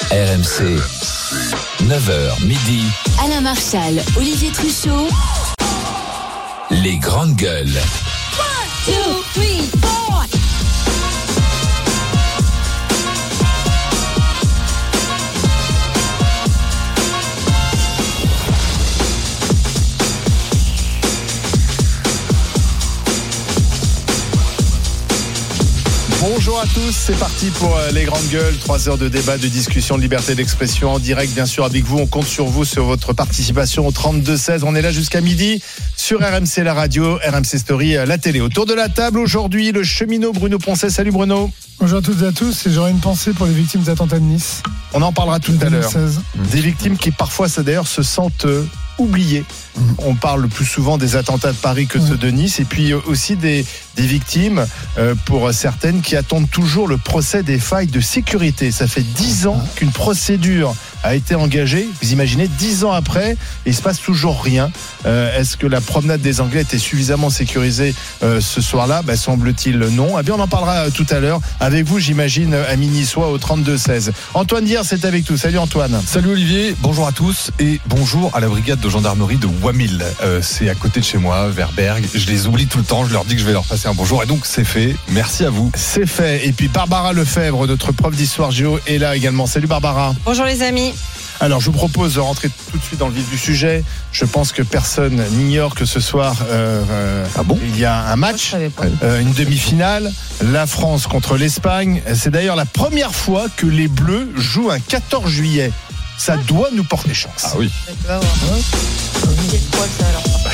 RMC, 9h midi. Alain Marchal, Olivier Truchot. Les grandes gueules. 1, 2, 3, 4. Bonjour à tous, c'est parti pour les grandes gueules, 3 heures de débat, de discussion, de liberté d'expression en direct bien sûr avec vous, on compte sur vous, sur votre participation au 32-16, on est là jusqu'à midi sur RMC la radio, RMC Story la télé. Autour de la table aujourd'hui, le cheminot Bruno Poncet, salut Bruno. Bonjour à toutes et à tous, et j'aurais une pensée pour les victimes des attentats de Nice. On en parlera tout à l'heure, des victimes qui parfois d'ailleurs se sentent oubliées. On parle le plus souvent des attentats de Paris que ceux de Nice, et puis aussi des victimes, pour certaines, qui attendent toujours le procès des failles de sécurité. Ça fait 10 ans qu'une procédure a été engagée. Vous imaginez, 10 ans après, et il ne se passe toujours rien. Est-ce que la promenade des Anglais était suffisamment sécurisée ce soir-là ? Semble-t-il non. Eh bien, on en parlera tout à l'heure avec vous, j'imagine, amis niçois au 32-16. Antoine Dier, c'est avec nous. Salut Antoine. Salut Olivier, bonjour à tous et bonjour à la brigade de gendarmerie de Wamil. C'est à côté de chez moi, vers Bergues. Je les oublie tout le temps, je leur dis que je vais leur passer un bonjour et donc c'est fait. Merci à vous. C'est fait. Et puis Barbara Lefebvre, notre prof d'histoire géo, est là également. Salut Barbara. Bonjour les amis. Alors je vous propose de rentrer tout de suite dans le vif du sujet. Je pense que personne n'ignore que ce soir il y a un match, une demi-finale, la France contre l'Espagne. C'est d'ailleurs la première fois que les Bleus jouent un 14 juillet. Ça doit nous porter chance. Ah oui. Tu vas voir. C'est quoi ça alors ?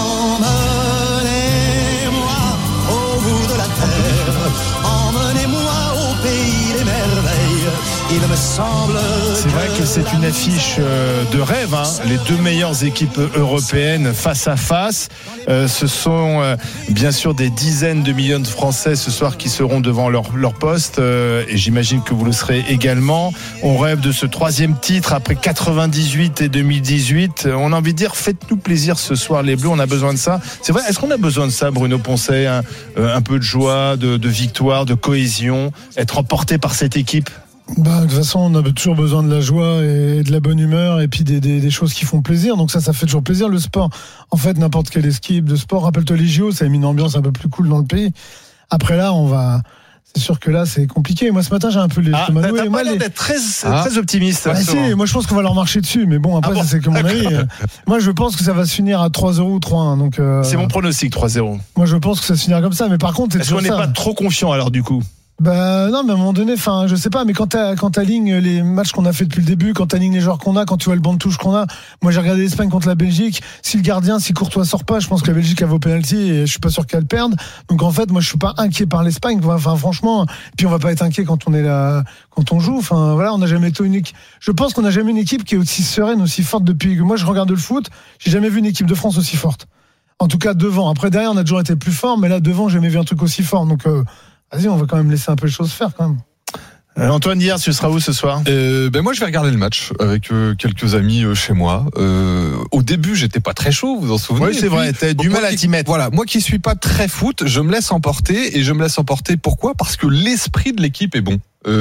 Emmenez-moi au bout de la terre, emmenez-moi au pays des merveilles. Il me semble. C'est vrai que c'est une affiche de rêve, hein. Les deux meilleures équipes européennes face à face. Ce sont bien sûr des dizaines de millions de Français ce soir qui seront devant leur poste, et j'imagine que vous le serez également. On rêve de ce 3e titre après 98 et 2018. On a envie de dire, faites-nous plaisir ce soir les Bleus, on a besoin de ça. C'est vrai, est-ce qu'on a besoin de ça, Bruno Poncet, un peu de joie, de victoire, de cohésion, être emporté par cette équipe? De toute façon, on a toujours besoin de la joie et de la bonne humeur et puis des choses qui font plaisir. Donc ça fait toujours plaisir. Le sport, en fait, n'importe quelle équipe de sport, rappelle-toi les JO, ça a mis une ambiance un peu plus cool dans le pays. Après là, c'est sûr que là, c'est compliqué. Moi, ce matin, j'ai un peu t'as pas l'air d'être très optimiste. Moi, je pense qu'on va leur marcher dessus. Mais bon, après, ça, c'est que mon avis. Moi, je pense que ça va se finir à 3-0 ou 3-1. Donc, c'est mon pronostic, 3-0. Moi, je pense que ça se finira comme ça. Mais par contre, est-ce qu'on n'est pas trop confiant alors du coup ? Non, mais à un moment donné, je sais pas, mais quand t'alignes les matchs qu'on a fait depuis le début, quand t'alignes les joueurs qu'on a, quand tu vois le banc de touche qu'on a, moi j'ai regardé l'Espagne contre la Belgique, si Courtois sort pas, je pense que la Belgique a vos pénaltys et je suis pas sûr qu'elle perde. Donc en fait, moi je suis pas inquiet par l'Espagne, franchement, puis on va pas être inquiet quand on est là, quand on joue, on n'a jamais été unique. Je pense qu'on n'a jamais une équipe qui est aussi sereine, aussi forte depuis que moi je regarde le foot, j'ai jamais vu une équipe de France aussi forte. En tout cas devant. Après derrière, on a toujours été plus fort, mais là devant, j'ai jamais vu un truc aussi fort. Donc vas-y, on va quand même laisser un peu les choses faire quand même. Antoine Dier, tu seras où ce soir ? Moi je vais regarder le match avec quelques amis chez moi. Au début j'étais pas très chaud, vous en souvenez ? Oui, c'est vrai, t'as du mal à t'y mettre. Voilà, moi qui suis pas très foot, je me laisse emporter, et je me laisse emporter pourquoi ? Parce que l'esprit de l'équipe est bon.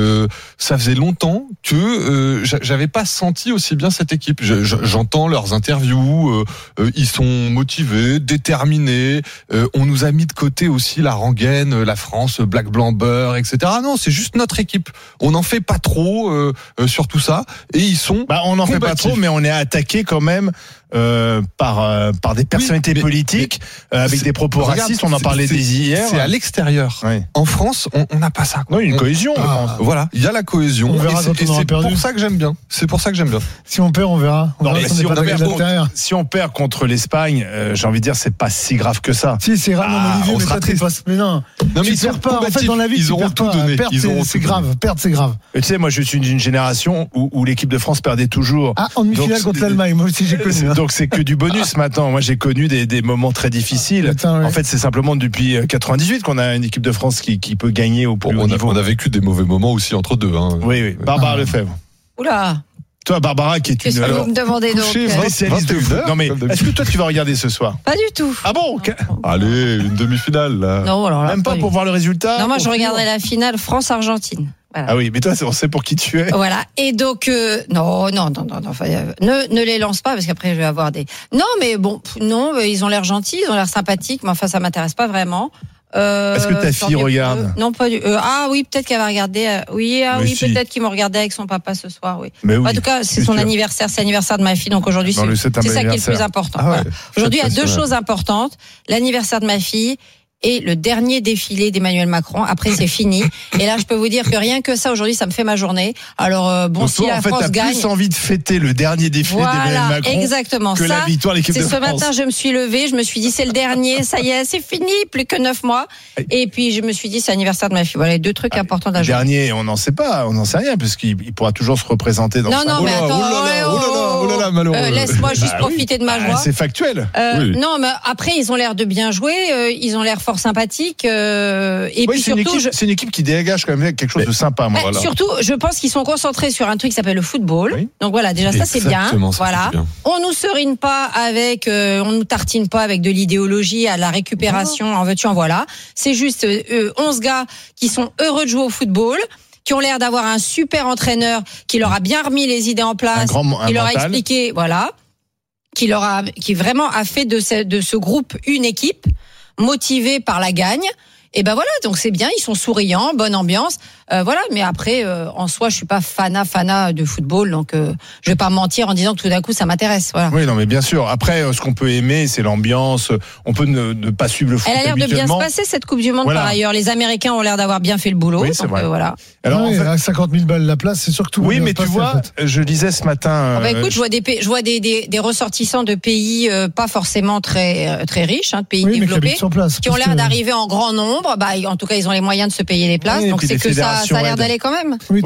Ça faisait longtemps que j'avais pas senti aussi bien cette équipe. J'entends leurs interviews, ils sont motivés, déterminés. On nous a mis de côté aussi la rengaine, la France, black, blanc, beurre, etc. Non, c'est juste notre équipe. On n'en fait pas trop sur tout ça, et ils sont. On n'en fait pas trop, mais on est attaqué quand même. Par des personnalités politiques avec des propos racistes. On en parlait dès hier. C'est à l'extérieur. Oui. En France, on n'a pas ça. Non, une cohésion. Voilà, il y a la cohésion. On verra et c'est pour ça que j'aime bien. C'est pour ça que j'aime bien. Si on perd, on verra. Si on perd contre l'Espagne, j'ai envie de dire, c'est pas si grave que ça. Si, c'est grave, Olivier, mais peut-être il passe. Mais non, mais tu perds pas. En fait, dans la vie, ils auront tout donné. Perdre, c'est grave. Perdre, c'est grave. Tu sais, moi, je suis d'une génération où l'équipe de France perdait toujours. En demi-finale contre l'Allemagne, moi aussi, j'ai connu. Donc, c'est que du bonus maintenant. Moi, j'ai connu des moments très difficiles. En fait, c'est simplement depuis 98 qu'on a une équipe de France qui peut gagner au plus haut niveau. On a vécu des mauvais moments aussi entre deux. Oui. Barbara Lefebvre. Oula. Toi, Barbara, qui est Qu'est-ce que vous me demandez donc? spécialiste de foot. Non, mais est-ce que toi, tu vas regarder ce soir? Pas du tout. Ah bon? Allez, une demi-finale, là. Non, alors là, Même pas pour voir le résultat? Non, moi, je regarderai la finale France-Argentine. Voilà. Ah oui, mais toi, on sait pour qui tu es. Voilà. Et donc, non. Enfin, ne les lance pas parce qu'après, je vais avoir des. Non, mais bon, non, ils ont l'air gentils, ils ont l'air sympathiques, mais enfin, ça m'intéresse pas vraiment. Est-ce que ta fille regarde? Non, pas du. Ah oui, peut-être qu'elle va regarder. Oui, si. peut-être qu'ils m'ont regardé avec son papa ce soir. Oui. Mais oui, en tout cas, c'est son anniversaire. C'est l'anniversaire de ma fille, donc aujourd'hui, c'est ça qui est le plus important. Ah ouais. Voilà. Aujourd'hui, il y a 2 choses importantes l'anniversaire de ma fille. Et le dernier défilé d'Emmanuel Macron. Après, c'est fini. Et là, je peux vous dire que rien que ça, aujourd'hui, ça me fait ma journée. Alors, bon, donc si toi, la France t'as gagne. plus envie de fêter le dernier défilé d'Emmanuel Macron exactement, que la victoire de l'équipe de C'est France. ce matin, je me suis levée, je me suis dit, c'est le dernier, ça y est, c'est fini, plus que 9 mois. Et puis, je me suis dit, c'est l'anniversaire de ma fille. Voilà, les 2 trucs importants de la journée. Dernier, on n'en sait pas, on n'en sait rien, puisqu'il pourra toujours se représenter dans Non, mais attends. Laisse-moi juste profiter de ma joie. C'est factuel. Oui. Non, mais après, ils ont l'air de bien jouer, ils ont l'air fort sympathiques. Et puis surtout, c'est une équipe qui dégage quand même quelque chose de sympa. Moi, voilà. Surtout, je pense qu'ils sont concentrés sur un truc qui s'appelle le football. Oui. Donc voilà, déjà ça c'est bien. Voilà. On nous serine pas avec, on nous tartine pas avec de l'idéologie à la récupération. En veux-tu en voilà. C'est juste 11 gars qui sont heureux de jouer au football, qui ont l'air d'avoir un super entraîneur qui leur a bien remis les idées en place, qui leur a expliqué, voilà, qui vraiment a fait de ce groupe une équipe motivés par la gagne. Et ben voilà, donc c'est bien, ils sont souriants, bonne ambiance, voilà. Mais après, en soi, je suis pas fanat de football, donc je vais pas mentir en disant que tout d'un coup ça m'intéresse. Voilà. Oui, non, mais bien sûr. Après, ce qu'on peut aimer, c'est l'ambiance. On peut ne pas suivre le foot. Elle a l'air de bien se passer cette Coupe du Monde par ailleurs. Les Américains ont l'air d'avoir bien fait le boulot. Oui, c'est vrai. Voilà. Alors, en fait, à 50 000 balles la place, c'est sûr que tout. Oui, mais tu vois, je lisais ce matin. Écoute, je vois des ressortissants de pays pas forcément très riches, de pays développés, qui ont l'air d'arriver en grand nombre. Bah, en tout cas, ils ont les moyens de se payer les places, donc c'est que ça a l'air d'aller quand même. Oui,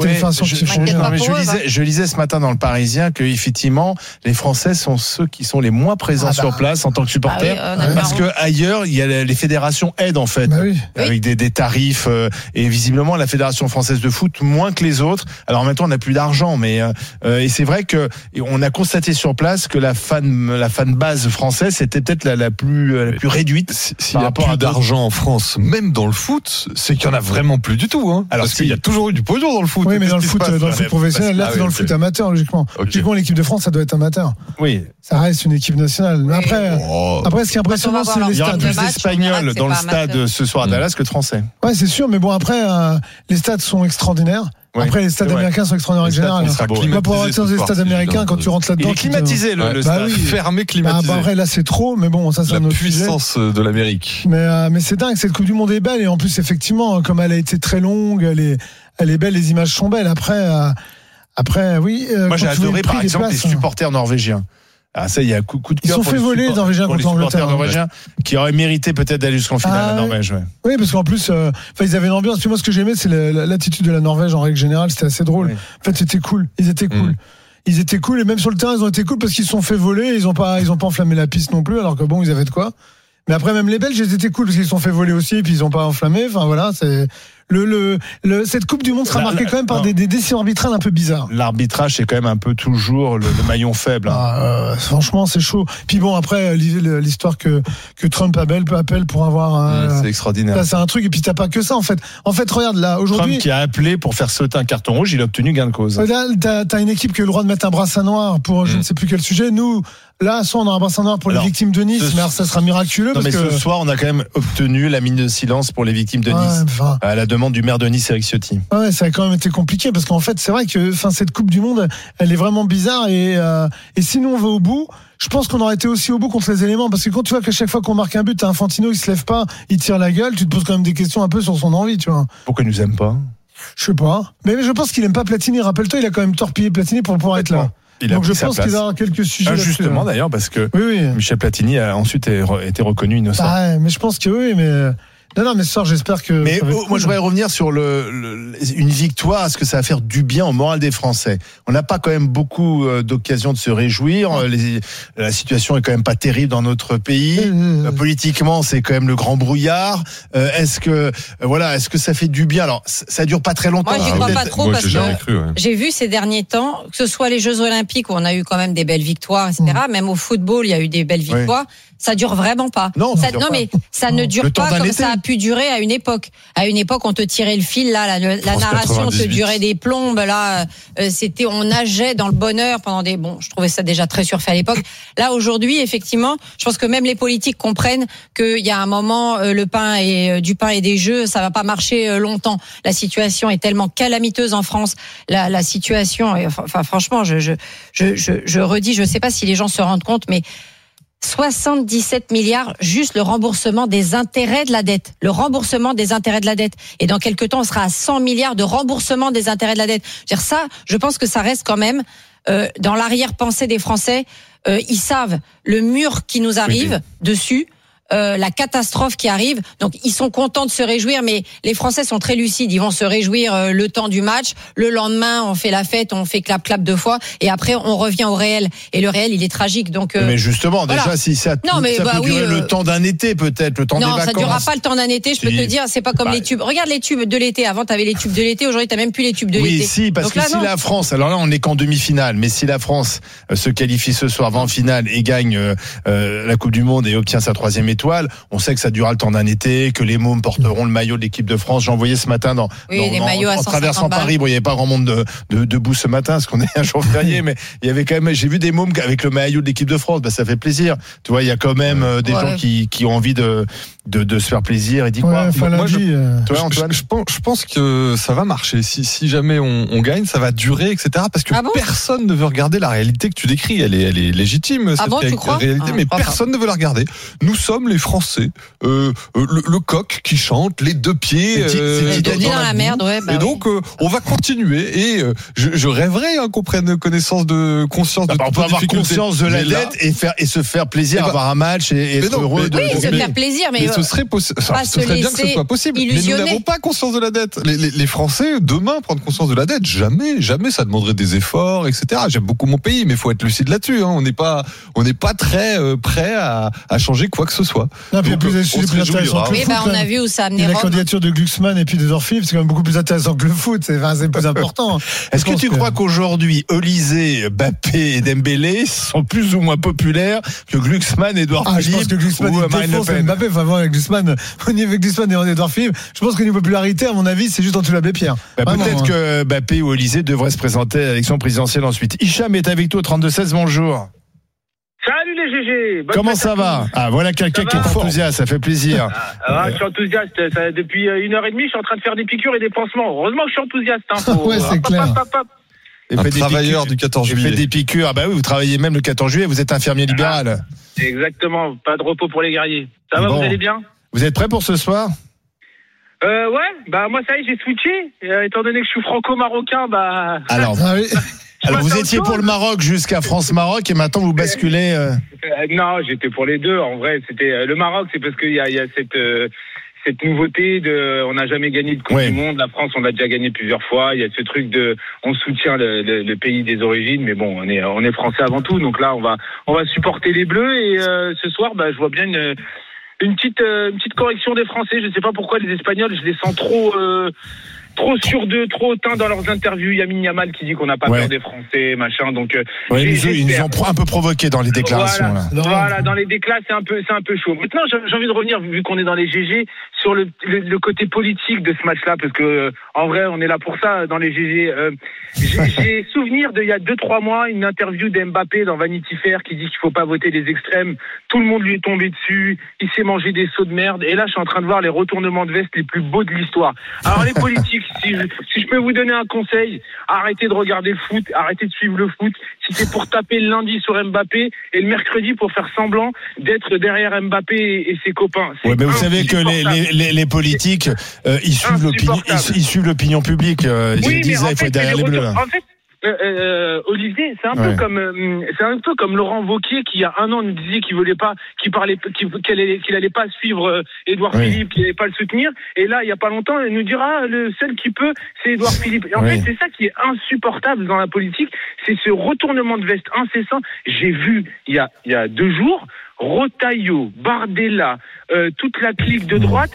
je lisais ce matin dans le Parisien que effectivement, les Français sont ceux qui sont les moins présents sur place en tant que supporters, parce que ailleurs, il y a les fédérations aident en fait, avec des tarifs et visiblement la Fédération française de foot moins que les autres. Alors maintenant, on n'a plus d'argent, mais et c'est vrai que on a constaté sur place que la fan base française c'était peut-être la plus réduite. S'il y a plus d'argent en France, même dans le foot, c'est qu'il y en a vraiment plus du tout. Alors parce qu'il y a toujours eu du pognon dans le foot. Oui, mais dans le foot professionnel, là, c'est dans le foot amateur, logiquement. Logiquement, l'équipe de France, ça doit être amateur. Oui. Ça reste une équipe nationale. Mais après, ce qui est impressionnant, c'est les stades. Il y aura plus d'Espagnols dans le stade ce soir à Dallas que de Français. Ouais, c'est sûr. Mais bon, après, les stades sont extraordinaires. Après, les stades américains sont extraordinaires en général. Moi, pour avoir été dans les stades américains, quand tu rentres là-dedans. Il est climatisé, le stade. Fermé, climatisé. Après, là, c'est trop, mais bon, ça, c'est un autre sujet. La puissance de l'Amérique. Mais c'est dingue, cette Coupe du Monde est belle, et en plus, effectivement, comme elle a été très longue, elle est belle, les images sont belles. Après, oui. Moi, j'ai adoré, par exemple, les supporters norvégiens. Ah, ça, il y a coup de cœur. Ils sont fait voler, les Norvégiens, contre l'Angleterre. Les supporters norvégiens qui auraient mérité peut-être d'aller jusqu'en finale, la Norvège. Oui, parce qu'en plus, ils avaient une ambiance. Puis moi, ce que j'aimais, c'est l'attitude de la Norvège en règle générale. C'était assez drôle. Oui. En fait, c'était cool. Ils étaient cool. Ils étaient cool, et même sur le terrain, ils ont été cool parce qu'ils se sont fait voler. Ils ont pas enflammé la piste non plus, alors que bon, ils avaient de quoi. Mais après, même les Belges, ils étaient cool parce qu'ils se sont fait voler aussi, et puis ils ont pas enflammé. Enfin, voilà, c'est. Cette Coupe du Monde sera marquée quand même par des décisions arbitrales un peu bizarres. L'arbitrage, c'est quand même un peu toujours le maillon faible. Franchement, c'est chaud. Puis bon, après, l'histoire que Trump appelle pour avoir. C'est extraordinaire. Là, c'est un truc, et puis t'as pas que ça, en fait. En fait, regarde, là, aujourd'hui. Trump qui a appelé pour faire sauter un carton rouge, il a obtenu gain de cause. Là, t'as une équipe qui a le droit de mettre un brassard noir pour je ne sais plus quel sujet. Nous, là, soit on a un brassard noir pour les victimes de Nice, mais alors ça sera miraculeux. Non, mais ce soir, on a quand même obtenu la minute de silence pour les victimes de Nice. À la demande du maire de Nice, Eric Ciotti. Ouais, ça a quand même été compliqué parce qu'en fait, c'est vrai que cette Coupe du Monde, elle est vraiment bizarre, et si nous on va au bout, je pense qu'on aurait été aussi au bout contre les éléments, parce que quand tu vois qu'à chaque fois qu'on marque un but, t'as Infantino, il se lève pas, il tire la gueule, tu te poses quand même des questions un peu sur son envie, tu vois. Pourquoi il nous aime pas? Je sais pas. Mais je pense qu'il aime pas Platini. Rappelle-toi, il a quand même torpillé Platini pour pouvoir être là. Donc je pense qu'il va y avoir quelques sujets. Justement d'ailleurs, parce que Michel Platini a ensuite été reconnu innocent. Mais je pense que oui, mais Non, mais ce soir, j'espère que. Mais moi, je voudrais revenir sur une victoire. Est-ce que ça va faire du bien au moral des Français? On n'a pas quand même beaucoup d'occasions de se réjouir. La situation est quand même pas terrible dans notre pays. Politiquement, c'est quand même le grand brouillard. Est-ce que ça fait du bien? Alors, ça dure pas très longtemps. Moi, j'y crois pas trop parce que j'ai vu ces derniers temps, que ce soit les Jeux Olympiques où on a eu quand même des belles victoires, etc. Même au football, il y a eu des belles victoires. Ça dure vraiment pas. Mais ça ne dure pas comme ça a pu durer à une époque. À une époque, on te tirait le fil, là, la narration te durait des plombes, là, on nageait dans le bonheur pendant je trouvais ça déjà très surfait à l'époque. Là, aujourd'hui, effectivement, je pense que même les politiques comprennent qu'il y a un moment, du pain et des jeux, ça va pas marcher longtemps. La situation est tellement calamiteuse en France. La situation, franchement, je redis, je sais pas si les gens se rendent compte, mais 77 milliards, juste le remboursement des intérêts de la dette. Le remboursement des intérêts de la dette. Et dans quelques temps, on sera à 100 milliards de remboursement des intérêts de la dette. Je pense que ça reste quand même dans l'arrière-pensée des Français. Ils savent le mur qui nous arrive dessus. La catastrophe qui arrive. Donc, ils sont contents de se réjouir, mais les Français sont très lucides. Ils vont se réjouir le temps du match. Le lendemain, on fait la fête, on fait clap-clap 2 fois. Et après, on revient au réel. Et le réel, il est tragique. Donc, mais justement, déjà, si ça peut durer le temps d'un été, peut-être, le temps des vacances. Non, ça durera pas le temps d'un été, je peux te dire. C'est pas comme les tubes. Regarde les tubes de l'été. Avant, t'avais les tubes de l'été. Aujourd'hui, t'as même plus les tubes de l'été. Oui, si, parce que si la France, alors là, on n'est qu'en demi-finale, mais si la France se qualifie ce soir, va en finale et gagne la Coupe du Monde et obtient sa 3e étoile, on sait que ça durera le temps d'un été, que les mômes porteront le maillot de l'équipe de France. J'en voyais ce matin en traversant Paris. Bon, il n'y avait pas grand monde debout ce matin, parce qu'on est un jour férié, mais il y avait quand même, j'ai vu des mômes avec le maillot de l'équipe de France. Ça fait plaisir. Tu vois, il y a quand même des gens qui ont envie de se faire plaisir. Et dit quoi? Moi, je pense que ça va marcher. Si jamais on gagne, ça va durer, etc. Parce que personne ne veut regarder la réalité que tu décris. Elle est légitime, cette réalité, mais personne ne veut la regarder. Nous sommes les Français. Le coq qui chante, les 2 pieds dans la merde. Et donc on va continuer. Et je rêverais qu'on prenne conscience de on peut avoir conscience de la dette et se faire plaisir, avoir un match et être heureux. Se faire plaisir, mais ce serait possible. Ce serait bien que ce soit possible. Mais nous n'avons pas conscience de la dette. Les Français, demain, prendre conscience de la dette, jamais, ça demanderait des efforts, etc. J'aime beaucoup mon pays, mais il faut être lucide là-dessus. On n'est pas très prêt à changer quoi que ce soit. Non, puis plus intéressant que le foot. On a vu où ça a amené la candidature de Glucksmann et puis de Dorfil, c'est quand même beaucoup plus intéressant que le foot. C'est plus important. Est-ce que tu crois qu'aujourd'hui, Olysée, Mbappé et Dembélé sont plus ou moins populaires que Glucksmann, Édouard Philippe? Je pense que Glucksmann défonce Mbappé. Enfin, voir avec Glucksmann, au niveau de Glucksmann et Édouard Philippe, je pense que niveau popularité, à mon avis, c'est juste en dessous de l'abbé Pierre. Peut-être que Mbappé ou Olysée devraient se présenter à l'élection présidentielle ensuite. Hicham est avec toi au 32-16, bonjour. Salut les GG. Comment ça va? Voilà quelqu'un qui est enthousiaste, ça fait plaisir. Je suis enthousiaste. Depuis 1h30, je suis en train de faire des piqûres et des pansements. Heureusement que je suis enthousiaste. Ouais, c'est clair. Un travailleur du 14 juillet. J'ai fait des piqûres. Oui, vous travaillez même le 14 juillet, vous êtes infirmier libéral. Exactement, pas de repos pour les guerriers. Ça va, vous allez bien? Vous êtes prêts pour ce soir? Moi ça y est, j'ai switché. Étant donné que je suis franco-marocain, Alors vous étiez pour le Maroc jusqu'à France-Maroc et maintenant vous basculez. Non, j'étais pour les deux. En vrai, c'était le Maroc, c'est parce qu'il y a cette nouveauté on n'a jamais gagné de Coupe du Monde. La France, on l'a déjà gagné plusieurs fois. Il y a ce truc on soutient le pays des origines, mais bon, on est français avant tout. Donc là, on va supporter les Bleus et ce soir, je vois bien une petite correction des Français. Je sais pas pourquoi les Espagnols, je les sens trop sûrs d'eux, trop hautains dans leurs interviews. Yamin Yamal qui dit qu'on n'a pas peur des Français, machin. Donc ils nous ont un peu provoqué dans les déclarations. Voilà, dans les déclats, c'est un peu chaud. Maintenant, j'ai envie de revenir, vu qu'on est dans les GG, sur le côté politique de ce match-là, parce que en vrai, on est là pour ça dans les GG. J'ai souvenir d'il y a 2-3 mois, une interview d'Mbappé dans Vanity Fair qui dit qu'il faut pas voter les extrêmes. Tout le monde lui est tombé dessus. Il s'est mangé des sauts de merde. Et là, je suis en train de voir les retournements de veste les plus beaux de l'histoire. Alors les politiques, si je peux vous donner un conseil, arrêtez de regarder le foot, arrêtez de suivre le foot. Si c'est pour taper le lundi sur Mbappé et le mercredi pour faire semblant d'être derrière Mbappé et ses copains. Mais vous savez que les politiques, ils suivent l'opinion publique. Ils disent il faut être derrière les Bleus. En fait, Olivier, c'est un peu comme Laurent Wauquiez qui il y a un an nous disait qu'il allait pas suivre Édouard Philippe, qu'il allait pas le soutenir, et là il y a pas longtemps il nous dira le seul qui peut c'est Édouard Philippe. Et en fait c'est ça qui est insupportable dans la politique, c'est ce retournement de veste incessant. J'ai vu il y a 2 jours Rotaillot, Bardella, toute la clique de droite,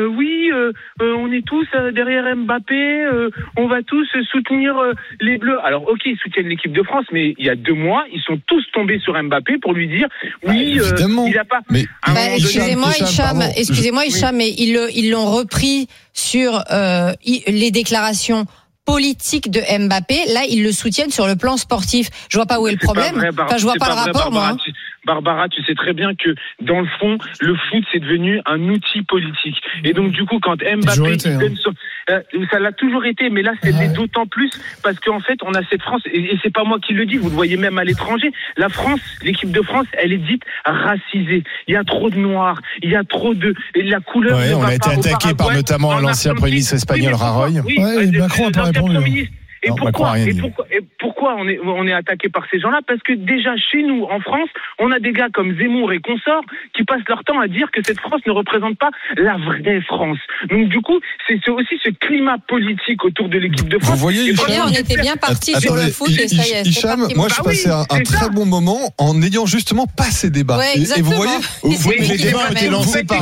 on est tous derrière Mbappé, on va tous soutenir les Bleus. Alors ok, ils soutiennent l'équipe de France, mais il y a 2 mois, ils sont tous tombés sur Mbappé pour lui dire il a pas... Mais, excusez-moi Hicham, mais ils l'ont repris sur les déclarations politique de Mbappé. Là, ils le soutiennent sur le plan sportif. Je vois pas où est le problème. Je vois pas le rapport, moi. Barbara, tu sais très bien que dans le fond, le foot c'est devenu un outil politique. Et donc du coup, quand Mbappé ça l'a toujours été, mais là c'est d'autant plus parce qu'en fait, on a cette France et c'est pas moi qui le dis. Vous le voyez même à l'étranger. La France, l'équipe de France, elle est dite racisée. Il y a trop de noirs. Il y a trop de la couleur. On a été attaqué par notamment l'ancien premier ministre espagnol Rajoy. Macron a pas répondu. Et pourquoi on est attaqué par ces gens-là? Parce que déjà chez nous, en France, on a des gars comme Zemmour et consorts qui passent leur temps à dire que cette France ne représente pas la vraie France. Donc du coup, c'est aussi ce climat politique autour de l'équipe de France. Vous voyez, on était bien parti sur le foot et ça y est. Hicham, moi je passais un très bon moment en n'ayant justement pas ces débats. Ouais, et vous voyez, les débats ont été lancés par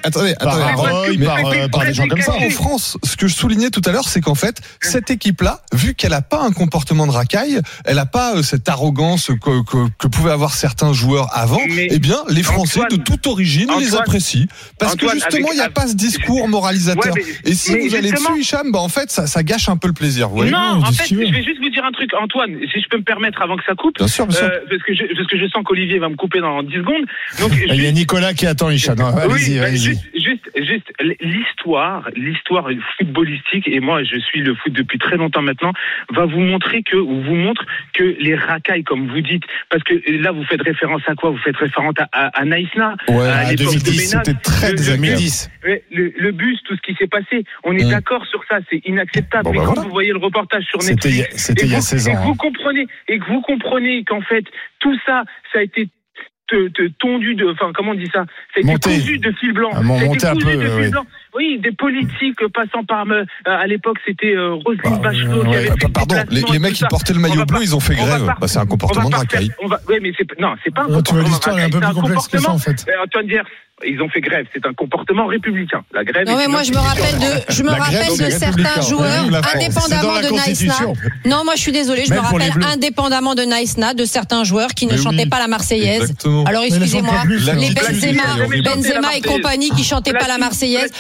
Rajoy, par des gens comme ça. En France, ce que je soulignais tout à l'heure, c'est qu'en fait, cette équipe-là, vu qu'elle n'a pas un comportement de racaille, elle n'a pas cette arrogance que pouvaient avoir certains joueurs avant, eh bien, les Français de toute origine les apprécient. Parce que justement, il n'y a pas ce discours moralisateur. Et si vous allez dessus, Hicham, en fait, ça gâche un peu le plaisir. Vous voyez? Non, en fait, je vais juste vous dire un truc, Antoine, si je peux me permettre avant que ça coupe. Bien sûr. Parce que je sens qu'Olivier va me couper dans 10 secondes. Donc, il y a Nicolas qui attend, Hicham. Allez-y. Juste l'histoire footballistique, et moi, je suis le foot depuis très longtemps maintenant, va vous montre que les racailles, comme vous dites, parce que là vous faites référence à quoi? Vous faites référence à Naïsna, à l'époque de Ménage, c'était très des années 2010. Le bus, tout ce qui s'est passé, on est d'accord sur ça, c'est inacceptable. Mais quand vous voyez le reportage sur Netflix, c'était il y a 16 ans. Et que vous comprenez qu'en fait tout ça a été tondu comment on dit ça? Ça a été cousu de fil blanc. Monté un peu. Oui, des politiques passant par à l'époque c'était Roselyne Bachelot qui avait fait pardon, les mecs qui portaient le maillot bleu, ils ont fait grève. C'est un comportement de racaille. Oui, mais c'est pas un comportement. L'histoire est un peu plus complexe que ça en fait. Antoine Diers, ils ont fait grève, c'est un comportement républicain. La grève. Non mais moi je me rappelle de certains joueurs indépendamment de Naïsna. Non, moi je suis désolé, je me rappelle indépendamment de Naïsna de certains joueurs qui ne chantaient pas la Marseillaise. Alors excusez-moi, les Benzema et compagnie qui chantaient pas la Marseillaise.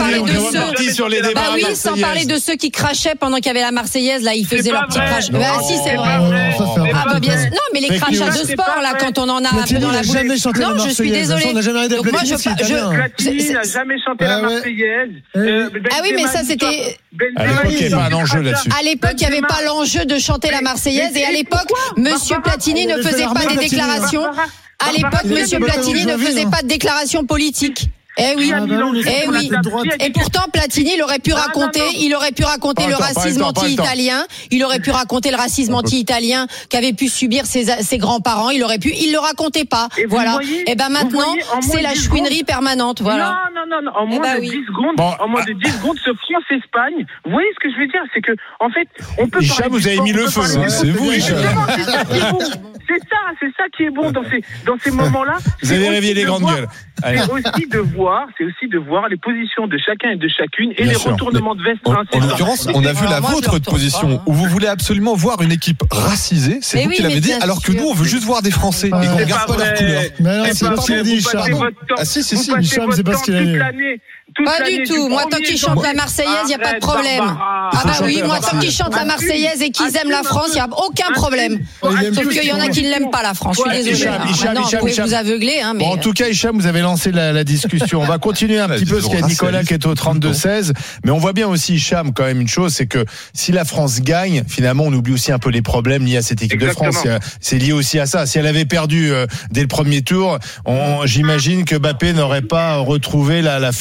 Sans parler de ceux qui crachaient pendant qu'il y avait la Marseillaise, là, ils faisaient leur petit crash. Si, c'est vrai. Non, mais les crachats de sport, là, quand on en a un peu dans la bouche. Non, je suis désolée. Donc moi, Platini n'a jamais chanté la Marseillaise. Ah oui, mais ça, c'était... À l'époque, il n'y avait pas l'enjeu là-dessus. À l'époque, il n'y avait pas l'enjeu de chanter la Marseillaise. Et à l'époque, Monsieur Platini ne faisait pas des déclarations. À l'époque, Monsieur Platini ne faisait pas de déclarations politiques. Eh oui. Et pourtant, Platini, il aurait pu raconter le racisme anti-italien. Il aurait pu raconter le racisme anti-italien qu'avaient pu subir ses grands-parents. Il le racontait pas. Voilà. Et ben maintenant, c'est la chouinerie permanente. Voilà. Non. En moins de 10 secondes, ce France-Espagne. Vous voyez ce que je veux dire? C'est que, en fait, on peut Hicham, vous avez mis le feu. C'est vous, Hicham. C'est ça qui est bon dans ces moments-là. Vous avez réveillé les grandes gueules. C'est aussi de voir les positions de chacun et de chacune et les retournements de veste. En l'occurrence, on a vu la vôtre position où vous voulez absolument voir une équipe racisée, c'est vous qui l'avez dit, alors que nous on veut juste voir des Français et qu'on ne regarde pas leur couleur. Mais non, c'est pas ce qu'il a dit, Hicham. Ah si, Hicham, c'est pas ce qu'il a dit. Pas du tout. Moi, tant qu'ils chantent la Marseillaise, il n'y a pas de problème. Ah bah oui, moi, tant qu'ils chantent la Marseillaise et qu'ils aiment la France, il n'y a aucun problème. Sauf qu'il y en a qui ne l'aiment pas, la France. Je suis désolé. Maintenant, vous pouvez vous aveugler. En tout cas, Hicham, vous avez lancé la discussion. On va continuer un petit peu, parce qu'il y a Nicolas qui est au 32-16. Mais on voit bien aussi, Hicham, quand même une chose, c'est que si la France gagne, finalement, on oublie aussi un peu les problèmes liés à cette équipe de France. C'est lié aussi à ça. Si elle avait perdu dès le premier tour, j'imagine que Mbappé n'aurait pas retrouvé la ferveur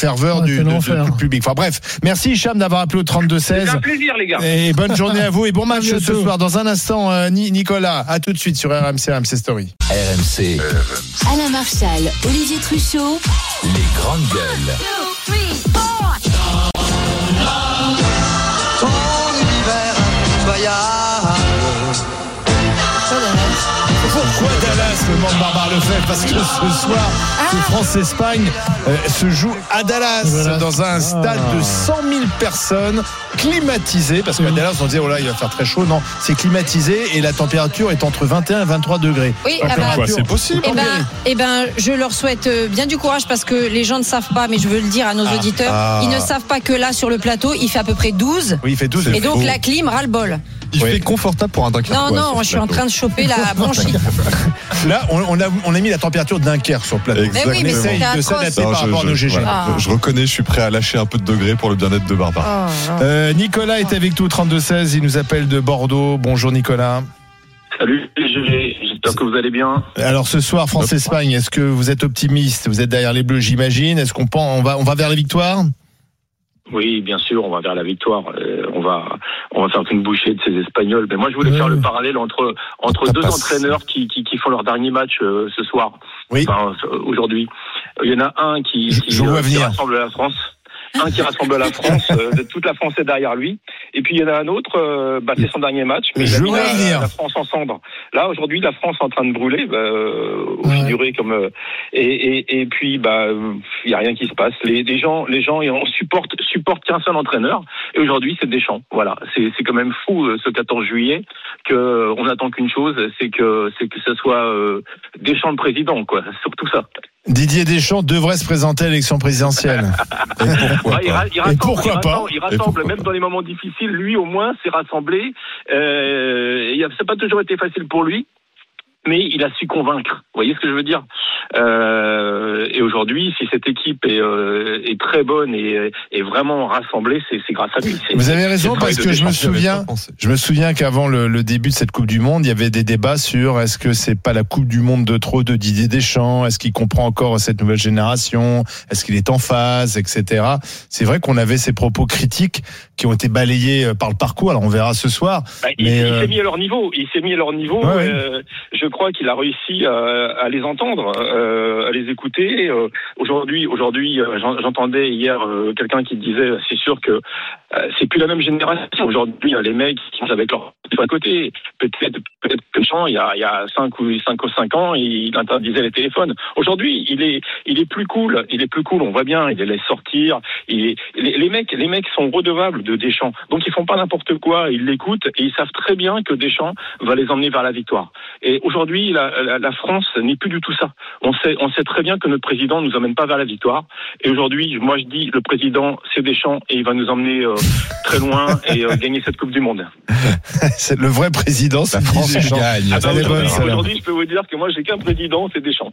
du public. Enfin bref, merci Hicham d'avoir appelé au 32-16. C'est un plaisir les gars. Et bonne journée à vous et bon match ce soir. Dans un instant, Nicolas, à tout de suite sur RMC Story. RMC. Alain Marchal, Olivier Truchot. Les grandes gueules. 2, 3, 4. Ton univers impitoyable. Pourquoi Dallas, me demande Barbara Lefebvre? Parce que ce soir, ce France-Espagne se joue à Dallas, dans un stade de 100 000 personnes, climatisé, parce qu'à Dallas, on disait, oh là, il va faire très chaud. Non, c'est climatisé et la température est entre 21 et 23 degrés. Oui, c'est possible. Je leur souhaite bien du courage parce que les gens ne savent pas, mais je veux le dire à nos auditeurs, ils ne savent pas que là, sur le plateau, il fait à peu près 12. Oui, il fait 12. Et donc, la clim, ras-le-bol. Il fait confortable pour un Dunkerque. Non, je suis en train de choper la bronchite. Là, on a mis la température de Dunkerque sur le plateau. Mais oui, mais on essaye de s'adapter par rapport à nos GG. Je reconnais, je suis prêt à lâcher un peu de degrés pour le bien-être de Barbara. Nicolas est avec nous, 32-16. Il nous appelle de Bordeaux. Bonjour Nicolas. Salut les GG, j'espère que vous allez bien. Alors ce soir, France-Espagne, est-ce que vous êtes optimiste? Vous êtes derrière les Bleus, j'imagine. Est-ce qu'on va vers la victoire? Oui, bien sûr, on va vers la victoire. On va faire qu'une bouchée de ces Espagnols. Mais moi, je voulais faire le parallèle entre deux entraîneurs qui font leur dernier match ce soir. Oui. Enfin, aujourd'hui. Il y en a un qui rassemble la France. Un qui rassemble la France, toute la France est derrière lui. Et puis il y en a un autre, c'est son dernier match, mais il a mis la France en cendre. Là aujourd'hui, la France est en train de brûler, figuré comme et puis il y a rien qui se passe. Les gens on supporte qu'un seul entraîneur. Et aujourd'hui, c'est Deschamps. Voilà, c'est quand même fou ce 14 juillet que on attend qu'une chose, c'est que ce soit Deschamps le président, quoi. Surtout ça. Didier Deschamps devrait se présenter à l'élection présidentielle. Pourquoi pas? Il rassemble même dans les moments difficiles. Lui, au moins, s'est rassemblé. Ça n'a pas toujours été facile pour lui, mais il a su convaincre. Vous voyez ce que je veux dire? Et aujourd'hui, si cette équipe est très bonne et vraiment rassemblée, c'est grâce à lui. Vous avez raison, parce que je me souviens qu'avant le début de cette Coupe du Monde, il y avait des débats sur est-ce que c'est pas la Coupe du Monde de trop de Didier Deschamps? Est-ce qu'il comprend encore cette nouvelle génération? Est-ce qu'il est en phase, etc. C'est vrai qu'on avait ces propos critiques qui ont été balayés par le parcours. Alors on verra ce soir. Il s'est mis à leur niveau. Ouais. Je crois qu'il a réussi à les entendre, à les écouter. Aujourd'hui, j'entendais hier quelqu'un qui disait, c'est sûr que c'est plus la même génération. Aujourd'hui, les mecs qui sont avec leur à côté. Peut-être que Deschamps, il y a 5 ans, il interdisait les téléphones. Aujourd'hui, il est plus cool. On voit bien, il les laisse sortir. Les mecs sont redevables de Deschamps. Donc ils font pas n'importe quoi. Ils l'écoutent et ils savent très bien que Deschamps va les emmener vers la victoire. Et aujourd'hui, la France n'est plus du tout ça. On sait très bien que notre président nous emmène pas vers la victoire. Et aujourd'hui, moi je dis, le président, c'est Deschamps et il va nous emmener très loin et gagner cette Coupe du Monde. C'est le vrai président, c'est France qui gagne. Aujourd'hui, je peux vous dire que moi, j'ai qu'un président, c'est Deschamps.